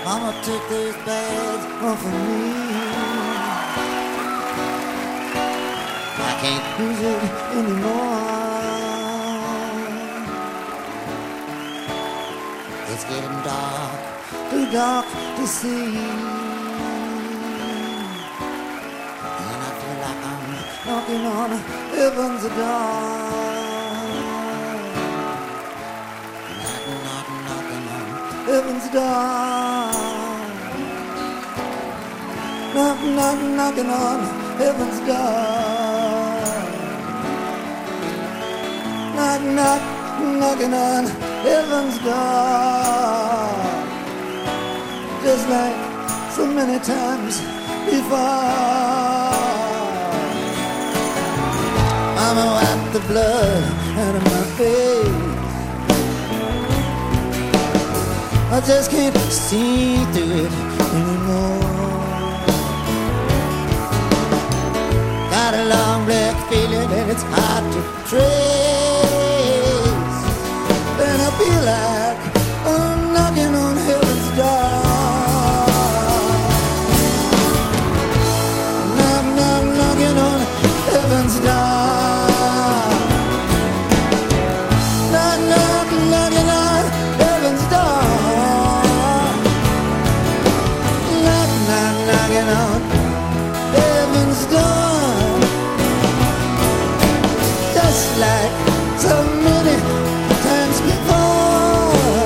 Mama took those bags off of me. I can't use it anymore. It's getting dark, too dark to see. And I feel like I'm knocking on heaven's door. Knocking on heaven's door. Knocking on heaven's door. Knocking on heaven's door. Just like so many times before. Mama wiped the blood out of my face. I just can't see through it anymore. Got a long black feeling and it's hard to trace. And I feel like I'm knocking on heaven's door. Knocking on heaven's door. Knocking on heaven's door. Knocking on heaven's door. Just like so many times before.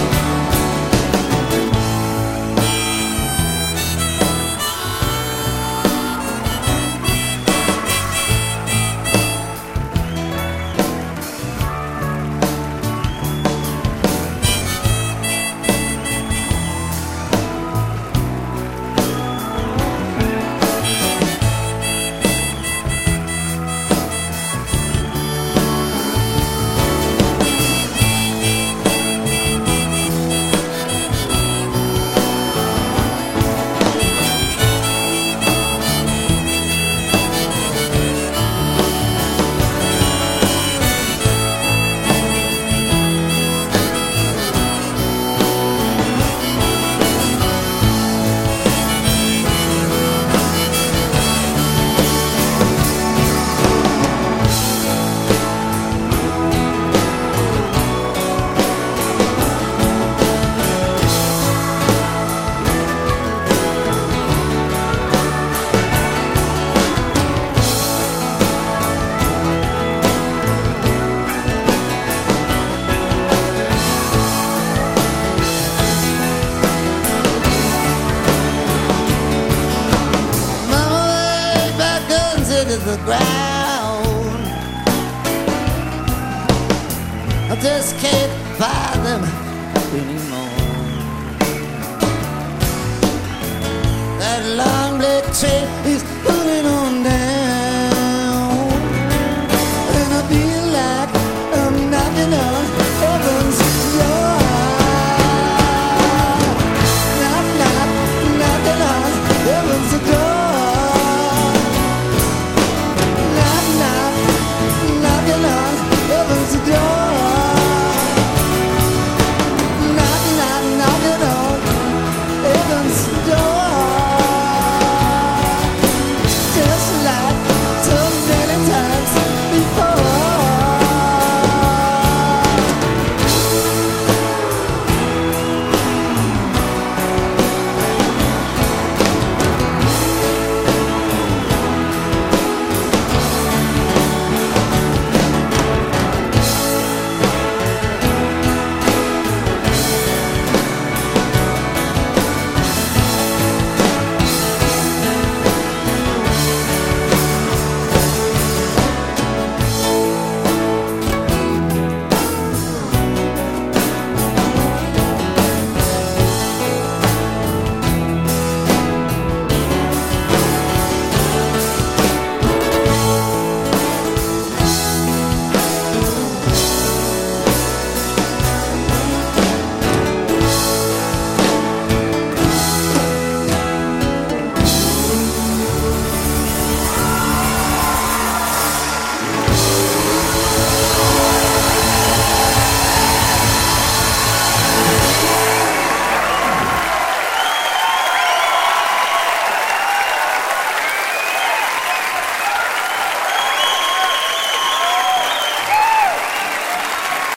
The ground, I just can't find them anymore. That long black train is pulling on